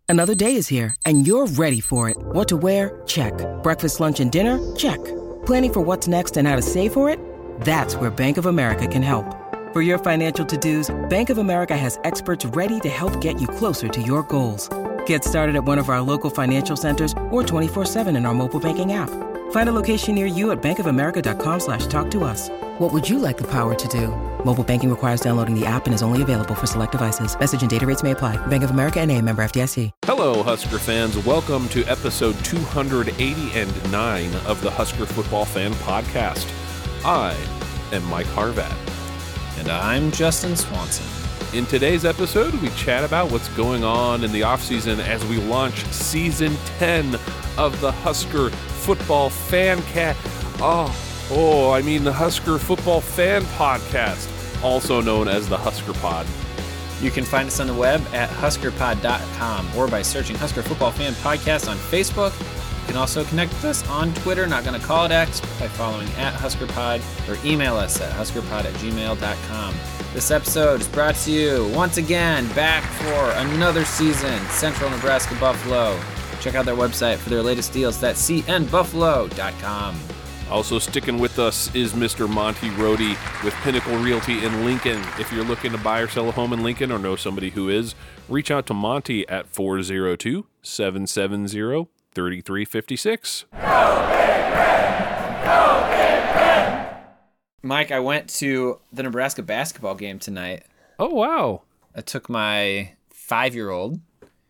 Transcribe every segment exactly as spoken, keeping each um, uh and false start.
Another day is here, and you're ready for it. What to wear? Check. Breakfast, lunch, and dinner? Check. Planning for what's next and how to save for it? That's where Bank of America can help. For your financial to-dos, Bank of America has experts ready to help get you closer to your goals. Get started at one of our local financial centers or twenty-four seven in our mobile banking app. Find a location near you at bankofamerica.com slash talk to us. What would you like the power to do? Mobile banking requires downloading the app and is only available for select devices. Message and data rates may apply. Bank of America N A, member F D I C. Hello, Husker fans. Welcome to episode two eighty-nine of the Husker Football Fan Podcast. I am Mike Harvat. And I'm Justin Swanson. In today's episode, we chat about what's going on in the offseason as we launch Season ten of the Husker Football Fan Cat. Oh, oh, I mean the Husker Football Fan Podcast, also known as the Husker Pod. You can find us on the web at husker pod dot com or by searching Husker Football Fan Podcast on Facebook. You can also connect with us on Twitter, not going to call it X, by following at HuskerPod or email us at huskerpod at gmail dot com. This episode is brought to you once again back for another season, Central Nebraska Buffalo. Check out their website for their latest deals. That's c n buffalo dot com. Also sticking with us is Mister Monty Rohde with Pinnacle Realty in Lincoln. If you're looking to buy or sell a home in Lincoln or know somebody who is, reach out to Monty at four oh two, seven seven zero, three three five six. Go Big Red! Go Big Red! Mike, I went to the Nebraska basketball game tonight. Oh, wow. I took my five-year-old,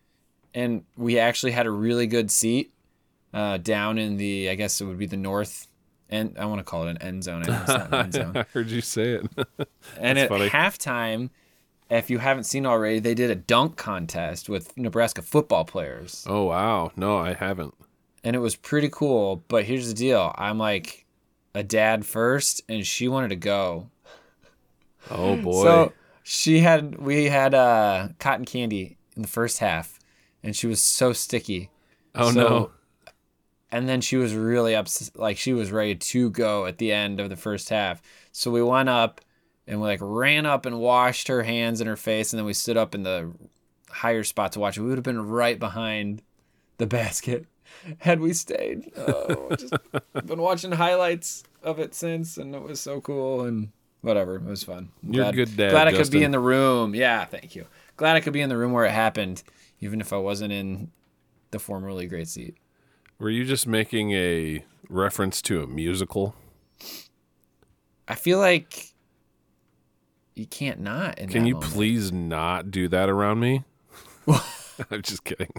and we actually had a really good seat uh, down in the, I guess it would be the north end. I want to call it an end zone. I know it's not an end zone. I heard you say it. And at funny. halftime, if you haven't seen already, they did a dunk contest with Nebraska football players. Oh, wow. No, I haven't. And it was pretty cool, but here's the deal. I'm like a dad first, and she wanted to go. Oh, boy. So she had, we had uh, cotton candy in the first half, and she was so sticky. Oh, so, no. And then she was really upset, like she was ready to go at the end of the first half. So we went up and we like ran up and washed her hands and her face, and then we stood up in the higher spot to watch it. We would have been right behind the basket had we stayed. Oh, just been watching highlights of it since, and it was so cool and whatever. It was fun. I'm You're glad, a good dad, Glad I Justin. could be in the room. Yeah, thank you. Glad I could be in the room where it happened, even if I wasn't in the formerly great seat. Were you just making a reference to a musical? I feel like you can't not. In Can that you moment. please not do that around me? I'm just kidding.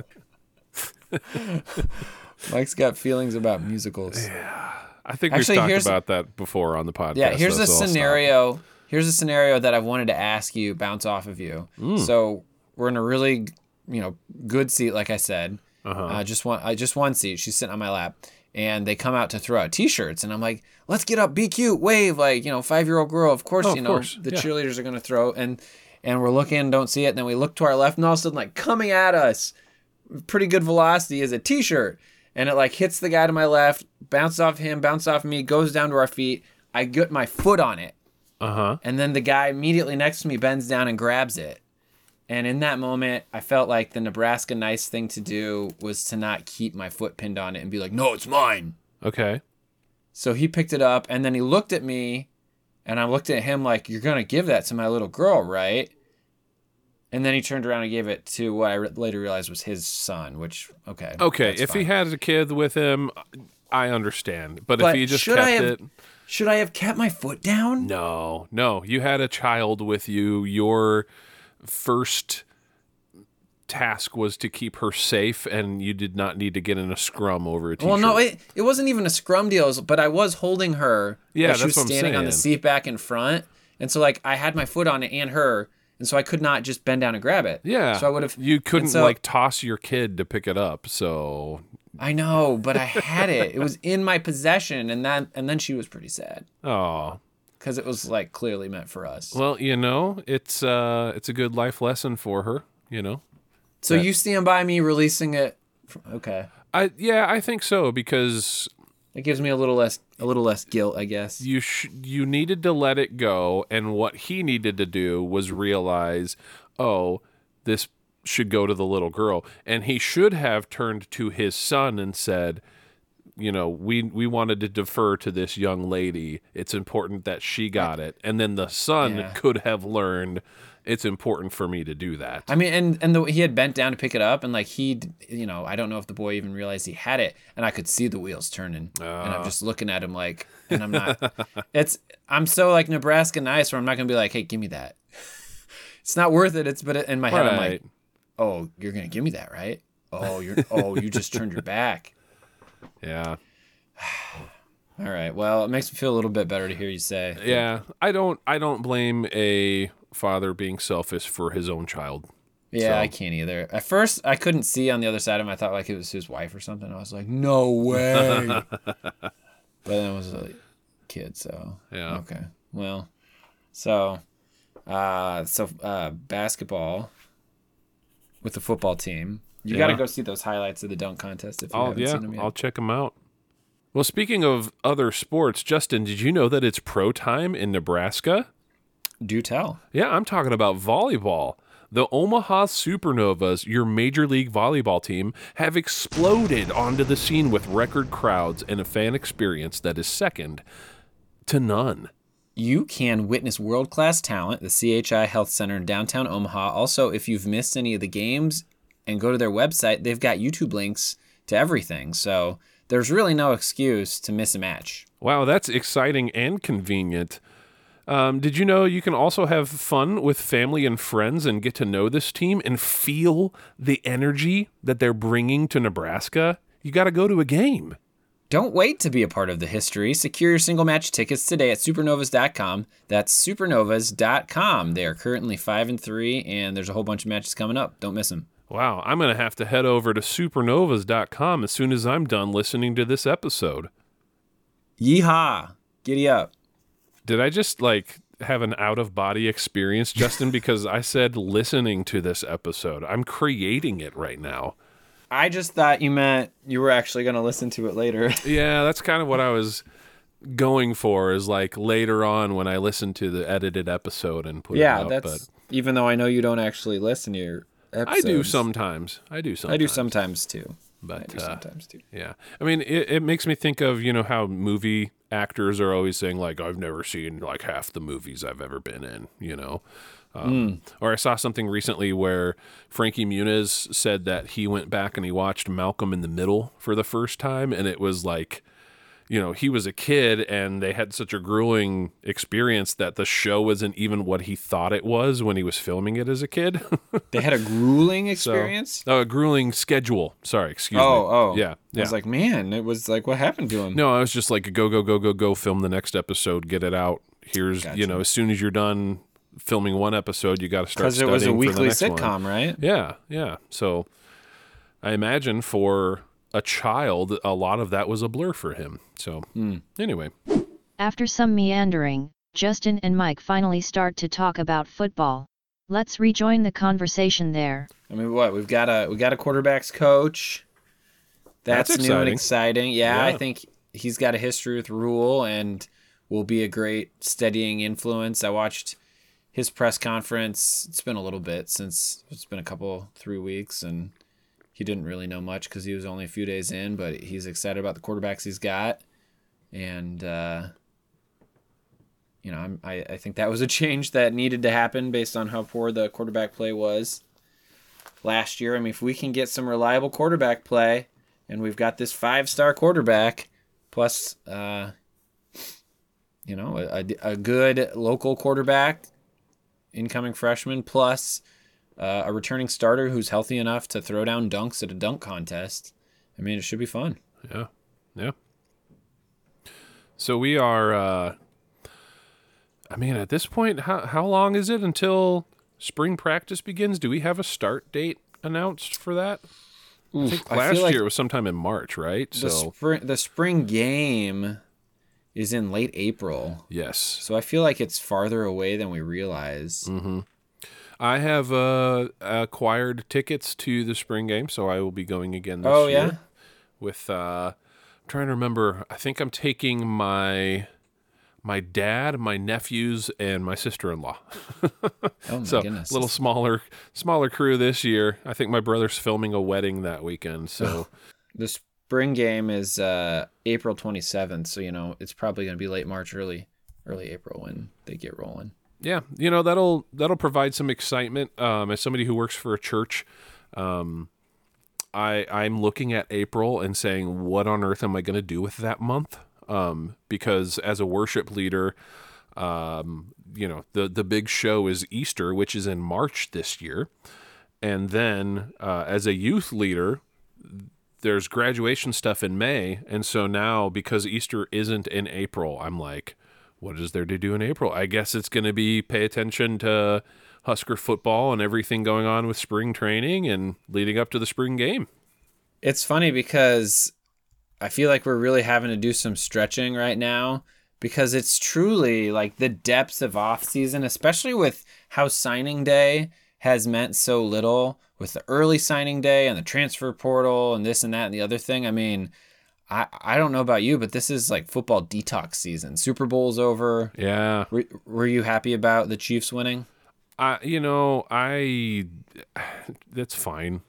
Mike's got feelings about musicals. Yeah. I think Actually, we've talked here's- about that before on the podcast. Yeah, here's though, a so I'll stop. scenario. Here's a scenario that I've wanted to ask you, bounce off of you. Mm. So we're in a really, you know, good seat, like I said. Uh-huh. Uh, just one, uh, just one seat. She's sitting on my lap, and they come out to throw out T-shirts, and I'm like, "Let's get up, be cute, wave, like you know, five year old girl." Of course, Oh, you of know, course. the Yeah. cheerleaders are gonna throw, and and we're looking, don't see it, and then we look to our left, and all of a sudden, like coming at us, pretty good velocity, is a T-shirt, and it like hits the guy to my left, bounces off him, bounces off me, goes down to our feet. I get my foot on it. Uh-huh. And then the guy immediately next to me bends down and grabs it. And in that moment, I felt like the Nebraska nice thing to do was to not keep my foot pinned on it and be like, no, it's mine. Okay. So he picked it up, and then he looked at me, and I looked at him like, you're going to give that to my little girl, right? And then he turned around and gave it to what I re- later realized was his son, which, okay. Okay, that's if fine. he had a kid with him, I understand. But, But if he just should kept I have- it... Should I have kept my foot down? No, no. You had a child with you. Your first task was to keep her safe, and you did not need to get in a scrum over a T-shirt. Well, no, it, it wasn't even a scrum deal, but I was holding her. Yeah, as she that's was what I'm standing on the saying. seat back in front, and so like I had my foot on it and her, and so I could not just bend down and grab it. Yeah. So I would have. You couldn't so, like toss your kid to pick it up. So I know, but I had it. It was in my possession, and then and then she was pretty sad oh, because it was like clearly meant for us. well, you know, it's uh, it's a good life lesson for her. You know. So that- you stand by me releasing it. Okay, I yeah, I think so because it gives me a little less a little less guilt, I guess. you sh- you needed to let it go, and what he needed to do was realize, oh, this should go to the little girl. And he should have turned to his son and said, you know, we we wanted to defer to this young lady. It's important that she got it. And then the son Yeah. could have learned it's important for me to do that. I mean, and and the, he had bent down to pick it up, and like he, you know, I don't know if the boy even realized he had it, and I could see the wheels turning, and I'm just looking at him like, and I'm not. It's I'm so like Nebraska nice, where I'm not gonna be like, hey, give me that. It's not worth it. It's but in my head, I'm like, Right. oh, you're gonna give me that, right? Oh, you're oh, you just turned your back. Yeah. All right. Well, it makes me feel a little bit better to hear you say. Yeah. I don't I don't blame a father being selfish for his own child. Yeah, So- I can't either. At first, I couldn't see on the other side of him. I thought like it was his wife or something. I was like, no way. But then it was a kid, so Yeah. okay. Well, so, uh, so uh, basketball with the football team. You got to Yeah. go see those highlights of the dunk contest if you I'll, haven't yeah, seen them yet. I'll check them out. Well, speaking of other sports, Justin, did you know that it's pro time in Nebraska? Do tell. Yeah, I'm talking about volleyball. The Omaha Supernovas, your Major League Volleyball team, have exploded onto the scene with record crowds and a fan experience that is second to none. You can witness world-class talent at the C H I Health Center in downtown Omaha. Also, if you've missed any of the games and go to their website, they've got YouTube links to everything. So there's really no excuse to miss a match. Wow, that's exciting and convenient. Um, did you know you can also have fun with family and friends and get to know this team and feel the energy that they're bringing to Nebraska? You got to go to a game. Don't wait to be a part of the history. Secure your single match tickets today at supernovas dot com. That's supernovas dot com. They are currently five and three, and there's a whole bunch of matches coming up. Don't miss them. Wow, I'm going to have to head over to supernovas dot com as soon as I'm done listening to this episode. Yeehaw! Giddy up. Did I just like have an out of body experience, Justin? Because I said listening to this episode. I'm creating it right now. I just thought you meant you were actually going to listen to it later. Yeah, that's kind of what I was going for, is like later on when I listen to the edited episode and put yeah, it up. that's But even though I know you don't actually listen to your episodes. I do sometimes. I do sometimes. I do sometimes too. But I do uh, sometimes too. yeah, I mean, it, it makes me think of, you know, how movie actors are always saying like, I've never seen like half the movies I've ever been in, you know. Um, Mm. Or I saw something recently where Frankie Muniz said that he went back and he watched Malcolm in the Middle for the first time, and it was like, you know, he was a kid and they had such a grueling experience that the show wasn't even what he thought it was when he was filming it as a kid. They had a grueling So- experience? Oh, a grueling schedule. Sorry, excuse oh, me. oh. Yeah, I yeah. was like, man, it was like, what happened to him? No, I was just like, go, go, go, go, go, film the next episode, get it out. Here's, Gotcha. you know, as soon as you're done filming one episode, you got to start Because it studying was a for the weekly next one. sitcom, right? Yeah, yeah. So I imagine for a child, a lot of that was a blur for him. So anyway, After some meandering, Justin and Mike finally start to talk about football. Let's rejoin the conversation there. I mean, what we've got a we got a quarterbacks coach. That's, That's new and exciting. exciting. Yeah, I Yeah. think he's got a history with Rule and will be a great steadying influence. I watched his press conference. It's been a little bit since it's been a couple three weeks, and he didn't really know much because he was only a few days in. But he's excited about the quarterbacks he's got, and uh, you know, I'm, I I think that was a change that needed to happen based on how poor the quarterback play was last year. I mean, if we can get some reliable quarterback play, and we've got this five-star quarterback, plus, uh, you know, a, a good local quarterback, incoming freshman, plus uh, a returning starter who's healthy enough to throw down dunks at a dunk contest. I mean, it should be fun. yeah, yeah. So we are, uh, I mean, at this point, how, how long is it until spring practice begins? Do we have a start date announced for that? I think I last feel like year it was sometime in March, right? The So spring, the spring game is in late April. yes, So I feel like it's farther away than we realize. Mm. I have uh, acquired tickets to the spring game, so I will be going again this Oh, year. yeah? With uh, I'm trying to remember. I think I'm taking my my dad, my nephews, and my sister-in-law. Oh my so goodness. a little smaller, smaller crew this year. I think my brother's filming a wedding that weekend. So The spring game is uh, April twenty-seventh, so you know it's probably going to be late March, early early April when they get rolling. yeah, you know, that'll that'll provide some excitement. Um, as somebody who works for a church, um, I I'm looking at April and saying, what on earth am I going to do with that month? Um, because as a worship leader, um, you know, the the big show is Easter, which is in March this year, and then uh, as a youth leader, there's graduation stuff in May, and so now because Easter isn't in April, I'm like, what is there to do in April? I guess it's going to be pay attention to Husker football and everything going on with spring training and leading up to the spring game. It's funny because I feel like we're really having to do some stretching right now because it's truly like the depths of off season, especially with how signing day has meant so little with the early signing day and the transfer portal and this and that and the other thing. I mean, I, I don't know about you, but this is like football detox season. Super Bowl's over. Yeah. Were, were you happy about the Chiefs winning? I, you know, I, that's fine.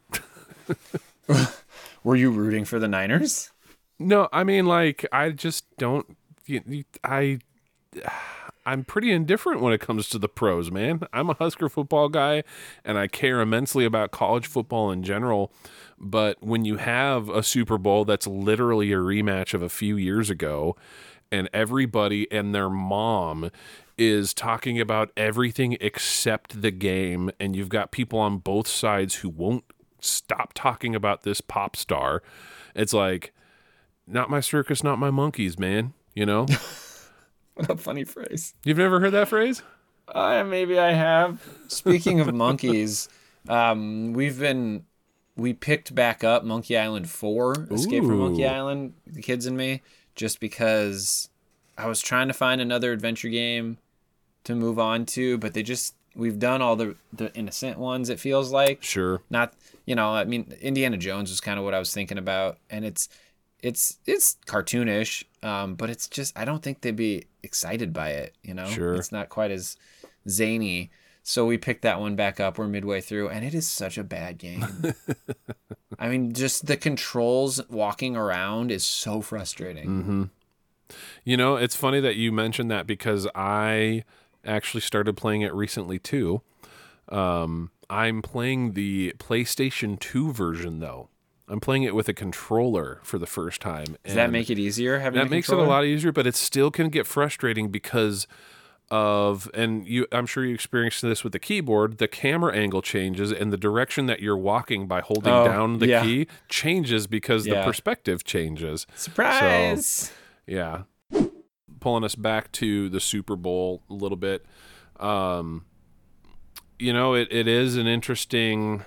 Were you rooting for the Niners? No, I mean, like, I just don't, I, I'm pretty indifferent when it comes to the pros, man. I'm a Husker football guy, and I care immensely about college football in general. But when you have a Super Bowl that's literally a rematch of a few years ago, and everybody and their mom is talking about everything except the game, and you've got people on both sides who won't stop talking about this pop star, it's like, not my circus, not my monkeys, man. You know? What a funny phrase. You've never heard that phrase? Uh, maybe I have. Speaking of monkeys, um, we've been, we picked back up Monkey Island four, Escape from Monkey Ooh. Island, the kids and me, just because I was trying to find another adventure game to move on to, but they just, we've done all the, the innocent ones, it feels like. Sure. Not, you know, I mean, Indiana Jones was kind of what I was thinking about, and it's, it's, it's cartoonish, um, but it's just, I don't think they'd be excited by it, you know? Sure. It's not quite as zany. So we picked that one back up. We're midway through, and it is such a bad game. I mean, just the controls walking around is so frustrating. Mm-hmm. You know, it's funny that you mentioned that because I actually started playing it recently too. Um, I'm playing the PlayStation two version though. I'm playing it with a controller for the first time. Does that make it easier? Having That a makes it a controller? lot easier, but it still can get frustrating because of, and you, I'm sure you experienced this with the keyboard, the camera angle changes and the direction that you're walking by holding Oh, down the yeah. key changes because Yeah. the perspective changes. Surprise! So, yeah. Pulling us back to the Super Bowl a little bit. Um, you know, it, it is an interesting,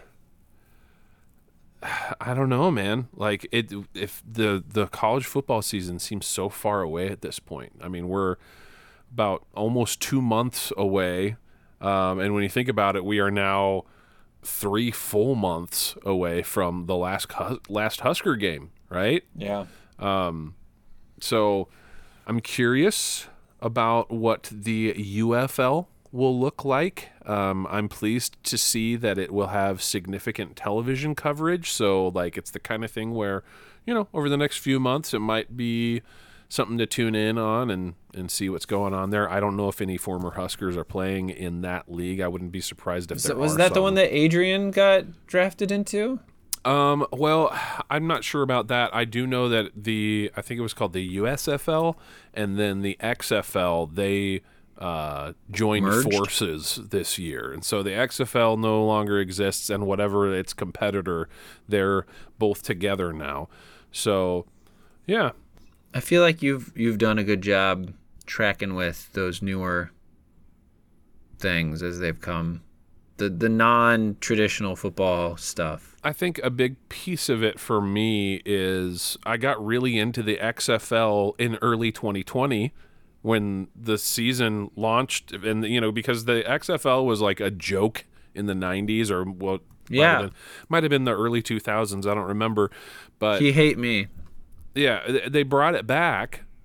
I don't know, man. Like it, if the, the college football season seems so far away at this point. I mean, we're about almost two months away. Um, and when you think about it, we are now three full months away from the last, last Husker game, right? Yeah. Um, so I'm curious about what the U F L will look like. Um, I'm pleased to see that it will have significant television coverage. So like it's the kind of thing where, you know, over the next few months, it might be something to tune in on and, and see what's going on there. I don't know if any former Huskers are playing in that league. I wouldn't be surprised if So there was are that the some. one that Adrian got drafted into? Um, well, I'm not sure about that. I do know that the, I think it was called the U S F L and then the X F L, they uh, joined Merged? forces this year. And so the X F L no longer exists and whatever its competitor, they're both together now. So, yeah. I feel like you've you've done a good job tracking with those newer things as they've come. The the non-traditional football stuff. I think a big piece of it for me is I got really into the X F L in early twenty twenty when the season launched, and you know, because the X F L was like a joke in the nineties or what Yeah. might have been, might have been the early two thousands, I don't remember, but He hate me. yeah, th- they brought it back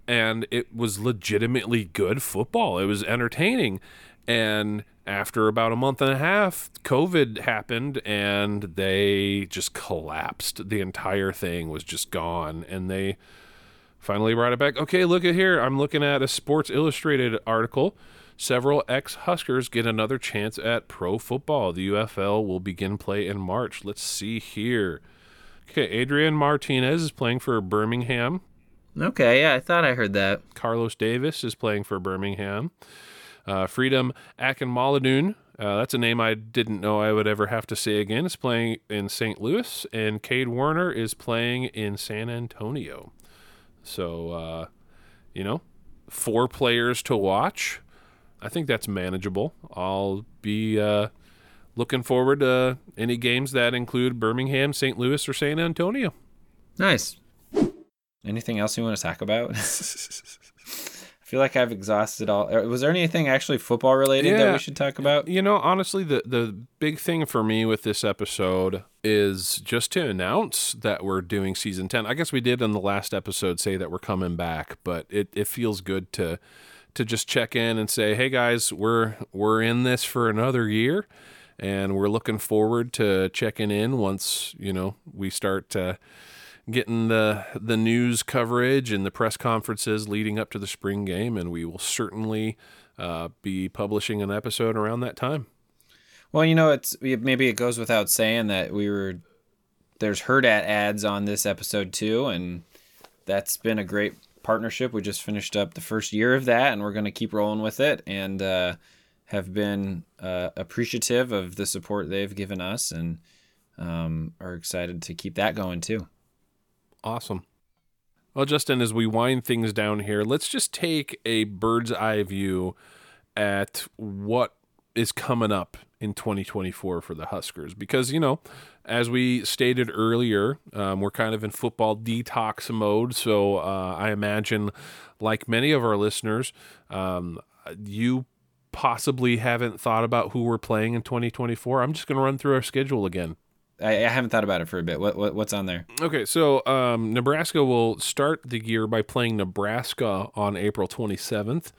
and it was legitimately good football. It was entertaining. And after about a month and a half, COVID happened, and they just collapsed. The entire thing was just gone, and they finally brought it back. Okay, look at here. I'm looking at a Sports Illustrated article. Several ex-Huskers get another chance at pro football. The U F L will begin play in March. Let's see here. Okay, Adrian Martinez is playing for Birmingham. Okay, yeah, I thought I heard that. Carlos Davis is playing for Birmingham. Uh, Freedom Akinmoladun, uh, that's a name I didn't know I would ever have to say again, is playing in Saint Louis. And Cade Warner is playing in San Antonio. So, uh, you know, four players to watch. I think that's manageable. I'll be uh, looking forward to any games that include Birmingham, Saint Louis, or San Antonio. Nice. Anything else you want to talk about? I feel like I've exhausted all. Was there anything actually football related yeah, that we should talk about? You know, honestly, the, the big thing for me with this episode is just to announce that we're doing season ten. I guess we did in the last episode say that we're coming back, but it, it feels good to to just check in and say, hey guys, we're we're in this for another year, and we're looking forward to checking in once, you know, we start uh, getting the the news coverage and the press conferences leading up to the spring game, and we will certainly uh, be publishing an episode around that time. Well, you know, it's maybe it goes without saying that we were there's Herd at ads on this episode too, and that's been a great partnership. We just finished up the first year of that, and we're going to keep rolling with it, and uh, have been uh, appreciative of the support they've given us, and um, are excited to keep that going too. Awesome. Well, Justin, as we wind things down here, let's just take a bird's eye view at what is coming up in twenty twenty-four for the Huskers. Because, you know, as we stated earlier, um, we're kind of in football detox mode. So uh, I imagine, like many of our listeners, um, you possibly haven't thought about who we're playing in twenty twenty-four. I'm just going to run through our schedule again. I, I haven't thought about it for a bit. What, what what's on there? Okay, so um, Nebraska will start the year by playing Nebraska on April twenty-seventh.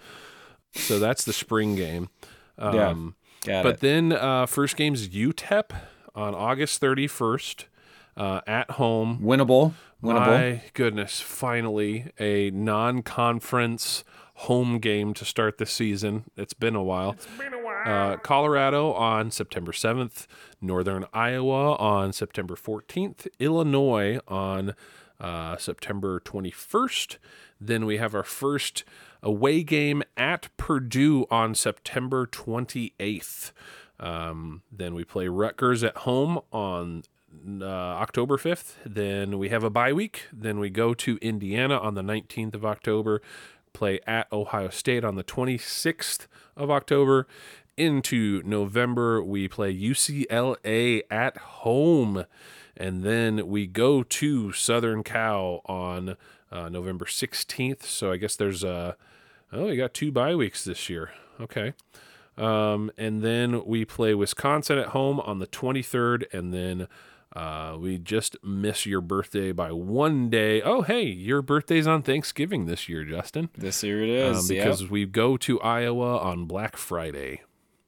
So that's the spring game. Um, yeah, got but it. then uh, first game's U T E P on August thirty-first uh, at home. Winnable. Winnable. My goodness, finally a non-conference home game to start the season. It's been a while. It's been a while. Uh, Colorado on September seventh, Northern Iowa on September fourteenth, Illinois on uh, September twenty-first. Then we have our first away game at Purdue on September twenty-eighth. Um, then we play Rutgers at home on uh, October fifth. Then we have a bye week. Then we go to Indiana on the nineteenth of October, play at Ohio State on the twenty-sixth of October. Into November, we play U C L A at home. And then we go to Southern Cal on uh, November sixteenth. So I guess there's a, oh, we got two bye weeks this year. Okay. Um, and then we play Wisconsin at home on the twenty-third. And then uh, we just miss your birthday by one day. Oh, hey, your birthday's on Thanksgiving this year, Justin. This year it is. Um, because yep. we go to Iowa on Black Friday.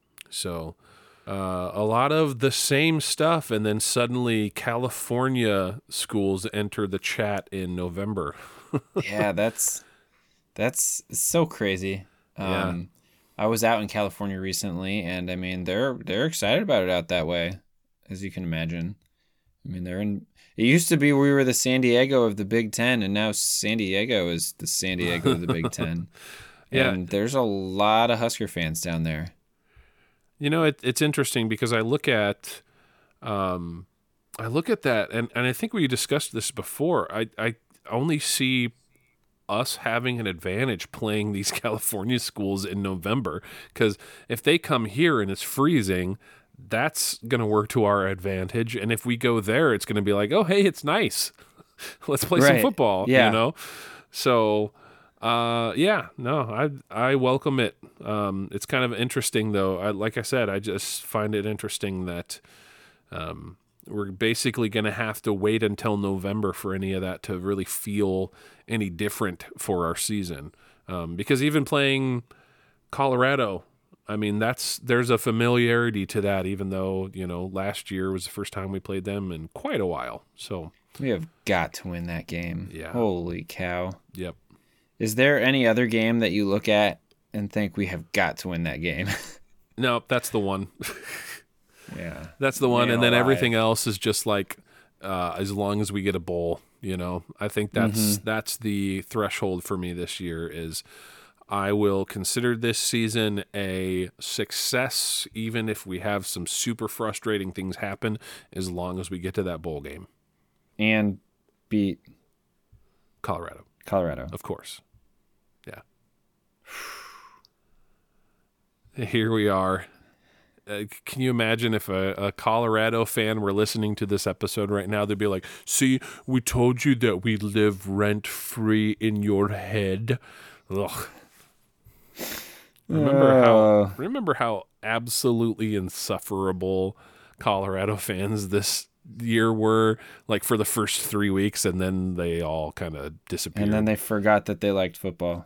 So uh, a lot of the same stuff, and then suddenly California schools enter the chat in November. Yeah, that's that's so crazy. Um, Yeah. I was out in California recently, and I mean they're they're excited about it out that way, as you can imagine. I mean they're in. It used to be we were the San Diego of the Big Ten, and now San Diego is the San Diego of the Big Ten. Yeah. And there's a lot of Husker fans down there. You know, it, it's interesting because I look at, um, I look at that, and, and I think we discussed this before. I, I only see us having an advantage playing these California schools in November, because if they come here and it's freezing, that's going to work to our advantage. And if we go there, it's going to be like, oh, hey, it's nice. Let's play some Right. football, Yeah. you know? So, uh, yeah, no, I I welcome it. Um, it's kind of interesting, though. I, like I said, I just find it interesting that um, we're basically going to have to wait until November for any of that to really feel any different for our season. Um, because even playing Colorado, I mean, that's there's a familiarity to that, even though, you know, last year was the first time we played them in quite a while. So we have got to win that game. Yeah. Holy cow. Yep. Is there any other game that you look at and think we have got to win that game? No, that's the one. Yeah. That's the one. Man And then alive. everything else is just like, uh, as long as we get a bowl, you know, I think that's, Mm-hmm. that's the threshold for me this year is I will consider this season a success, even if we have some super frustrating things happen, as long as we get to that bowl game. And beat Colorado, Colorado. of course. Yeah. Here we are. Uh, can you imagine if a, a Colorado fan were listening to this episode right now? They'd be like, see, we told you that we live rent-free in your head. Ugh. Remember Uh. how remember how absolutely insufferable Colorado fans this year were, like, for the first three weeks, and then they all kind of disappeared. And then they forgot that they liked football.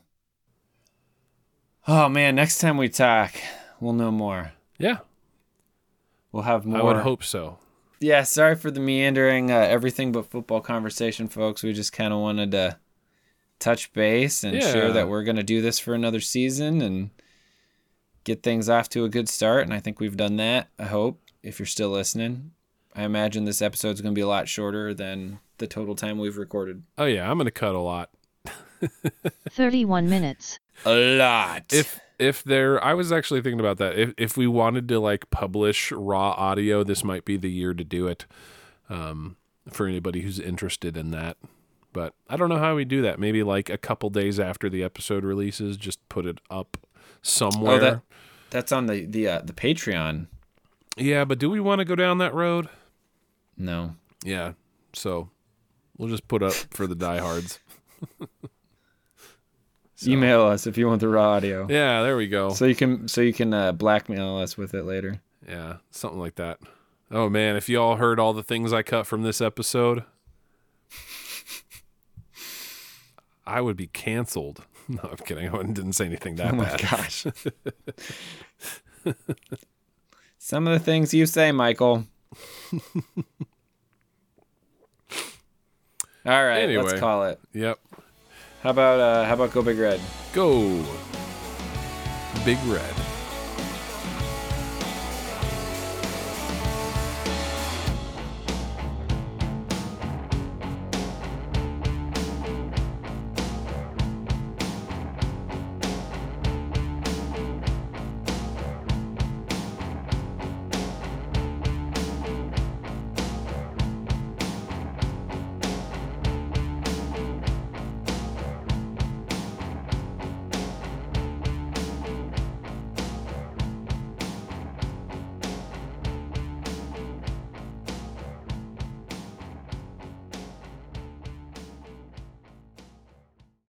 Oh, man, next time we talk, we'll know more. Yeah, We'll have more. I would hope so. Yeah, sorry for the meandering uh, everything but football conversation, folks. We just kind of wanted to touch base and Yeah. share that we're going to do this for another season and get things off to a good start. And I think we've done that, I hope, if you're still listening. I imagine this episode's going to be a lot shorter than the total time we've recorded. Oh yeah, I'm gonna cut a lot. thirty-one minutes. A lot. If if there, I was actually thinking about that. If if we wanted to like publish raw audio, this might be the year to do it. Um, for anybody who's interested in that, but I don't know how we do that. Maybe like a couple days after the episode releases, just put it up somewhere. Oh, that, that's on the the uh, the Patreon. Yeah, but do we want to go down that road? No. Yeah, so we'll just put up for the diehards. So. Email us if you want the raw audio. Yeah, there we go. So you can so you can uh, blackmail us with it later. Yeah, something like that. Oh man, if y'all heard all the things I cut from this episode, I would be canceled. No, I'm kidding. I didn't say anything that Oh my bad. gosh. Some of the things you say, Michael. All right, Anyway. let's call it. Yep. How about uh how about Go Big Red? Go. Big Red.